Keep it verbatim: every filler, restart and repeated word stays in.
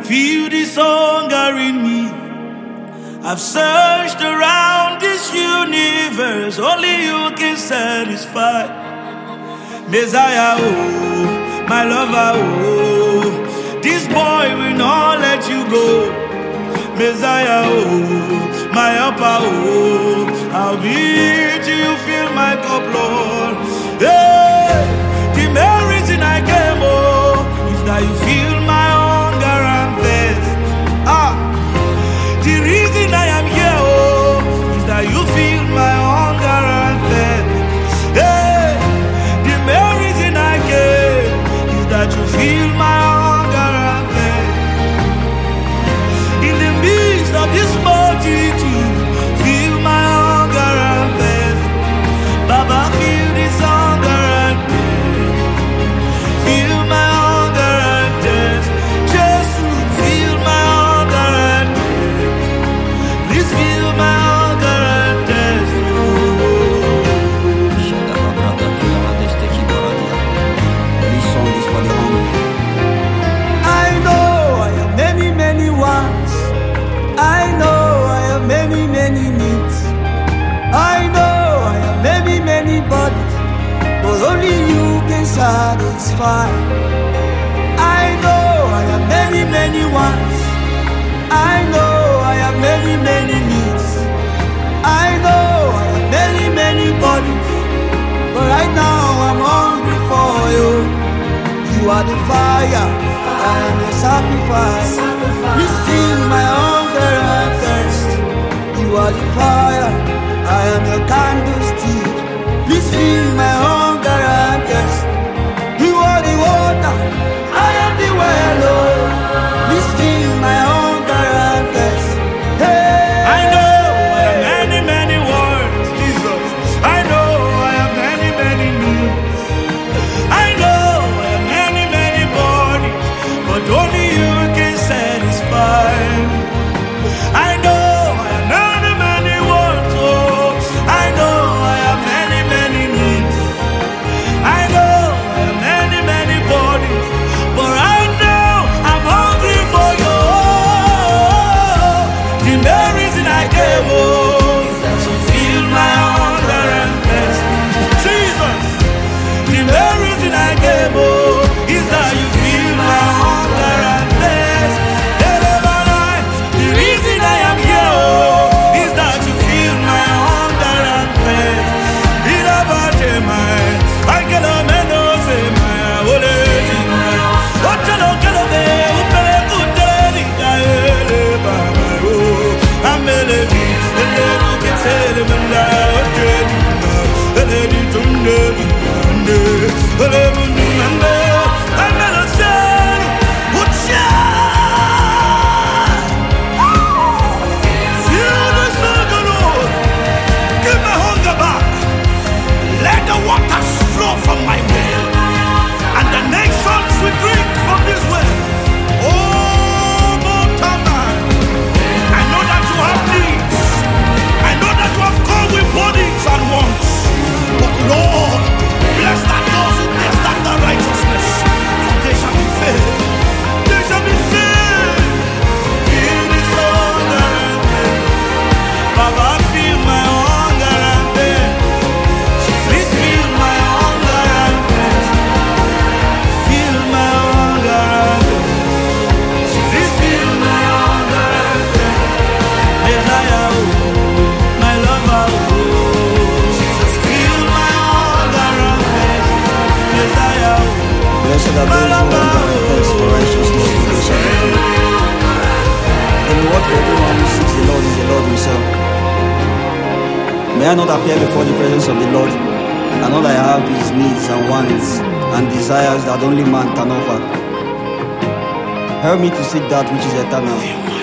feel this hunger in me. I've searched around this universe, only you can satisfy. Messiah, oh, my lover, oh, this boy will not let you go. Messiah, oh, my helper, oh, I'll be till you fill my cup, Lord. Hey, the main reason I came, oh, is that you feel my hunger and thirst. Ah, the reason I am here, oh, is that you feel my hunger and thirst. Hey, the main reason I came is that you feel my hunger and thirst. In the midst of this multitude, feel my hunger and thirst. Baba, feel this hunger and thirst. Feel my hunger and thirst. Jesus, feel my hunger and thirst. Please feel my hunger and thirst. This song is for the hungry. I know I have many, many wants. I know I have many, many needs. I know I have many, many bodies, but only you can satisfy. I know I have many, many wants. I know I have many, many needs. I know I have many, many bodies, but right now I'm hungry for you. You are the fire, I am the sacrifice. Please feel my hunger and thirst. You are the fire, I am your candlestick. Please feel my hunger and thirst. You are the water, I am the well, oh. Please feel my hunger and thirst. Hey. I know I have many, many words, Jesus. I know I have many, many needs. I know I have many, many bodies, but only you can satisfy. I know I have many, many words, oh. I know I have many, many needs. I know I have many, many bodies, but right now I'm hungry for you. The main reason I came, oh, is that you feel my hunger and thirst. Jesus, the main reason I came, oh, is that you feel my hunger and thirst. The reason I am here, oh, is that you feel my hunger and thirst. In a body, my, I get a man, oh, say, my, oh, lady, my, what you know, get away, who pay a good day, I'm a lady, the lady can say the man, the lady to the the lady, I'm a son, what you feel the sun, Lord, give my hunger back, let the waters flow from my well, and the nations will drink from this well. Oh, Montana, I know that you have needs, I know that you have come with bodies and wants, but Lord, bless that those who test after righteousness, for they shall be filled. They shall be filled. Feel this hunger and thirst. Baba, feel my hunger and thirst. Please feel my hunger and thirst. Feel my hunger and thirst. Please feel my hunger and thirst. Messiah, oh, my lover, oh, Jesus, feel my hunger and thirst. Messiah, oh, Blessed are those who hunger and thirst for righteousness, for they shall be filled. The reward for everyone who seeks the Lord is the Lord himself. May I not appear before the presence of the Lord, and all I have is needs and wants and desires that only man can offer. Help me to seek that which is eternal,